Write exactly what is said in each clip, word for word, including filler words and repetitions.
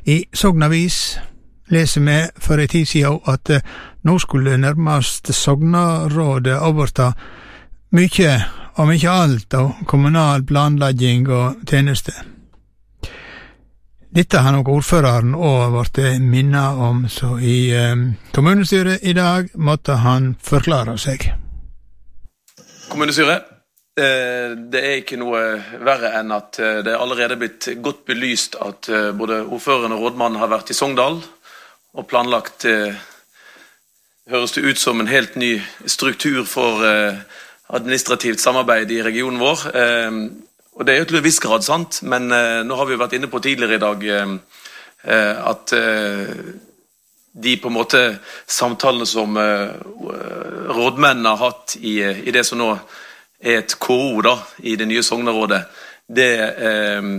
I Sognavis leser vi for en tid siden at eh, nå skulle nærmest Sognarådet overta mye, om ikke alt, av kommunal planlegging og tjeneste. Dette har nok ordføreren også vært minnet om, så i eh, kommunestyret i dag måtte han forklare seg. Kommunestyret, eh, det er ikke noe verre enn at eh, det er allerede blitt godt belyst at eh, både ordføreren og rådmannen har vært i Sogndal og planlagt, eh, høres det ut som en helt ny struktur for eh, administrativt samarbeid i regionen vår. Eh, og det er jo til en viss grad sant, men eh, nå har vi jo vært inne på tidligere i dag eh, at eh, de på en måte samtalene som eh, rådmennene har hatt i, i det som nå er et K O da, i det nye Sognarådet, det, eh,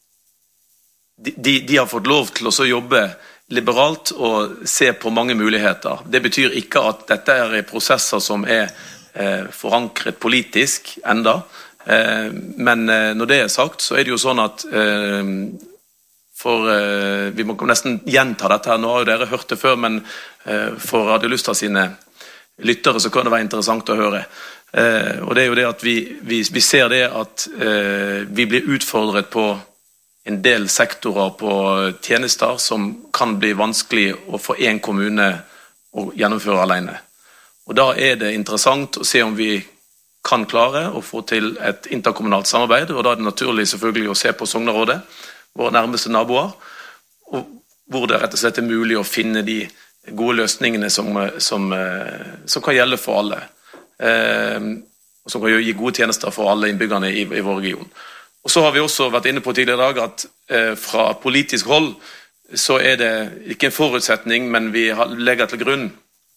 de, de har fått lov til å så jobbe liberalt og se på mange muligheter. Det betyr ikke at dette er prosesser som er eh, forankret politisk enda, eh, men eh, når det er sagt, så er det jo sånn at eh, for eh, vi må nesten gjenta dette her, nå har jo dere hørt det før, men eh, for Radio Lusta sine lyttere så kan det være interessant å høre. Eh, og det er jo det at vi, vi, vi ser det at eh, vi blir utfordret på en del sektorer på tjenester som kan bli vanskelig å få en kommune å gjennomføre alene. Og da er det interessant å se om vi kan klare å få til et interkommunalt samarbeid, og da er det naturlig selvfølgelig å se på Sognarådet, våre nærmeste naboer, og hvor det rett og slett er mulig å finne de gode løsningene som, som, som kan gjelde for alle, eh, og som kan gi gode tjenester for alle innbyggerne i, i vår region. Og så har vi også vært inne på tidligere i dag at eh, fra politisk hold så er det ikke en forutsetning, men vi har, legger til grunn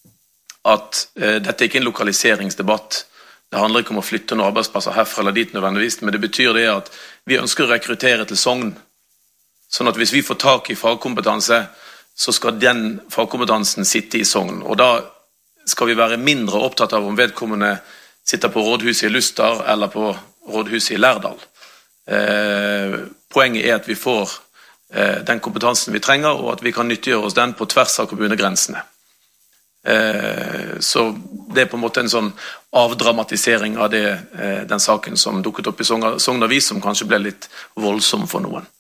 at eh, dette er ikke en lokaliseringsdebatt. Det handler ikke om å flytte noen arbeidsplasser herfra eller dit nødvendigvis, men det betyr det at vi ønsker å rekruttere til Sogn, sånn at hvis vi får tak i fagkompetanse, så skal den fagkompetansen sitte i Sogn. Og da skal vi være mindre opptatt av om vedkommende sitter på rådhuset i Lustar eller på rådhuset i Lærdal. Eh, poenget er at vi får eh, den kompetansen vi trenger, og at vi kan nyttiggjøre oss den på tvers av kommunegrensene. Eh, så det er på en måte en sånn avdramatisering av det, eh, den saken som dukket opp i Sognavis, som kanskje ble litt voldsom for noen.